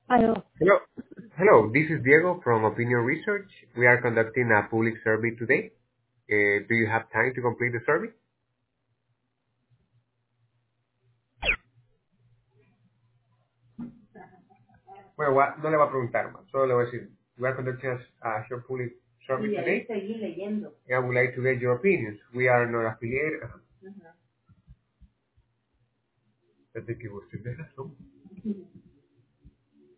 Aló. Hello. Hello, this is Diego from Opinion Research. We are conducting a public survey today. Do you have time to complete the survey? Bueno, no le va a preguntar más, solo le voy a decir, we are conducting a short public survey today. Seguí leyendo. And I would like to get your opinions. We are not affiliated. Desde que usted de razón.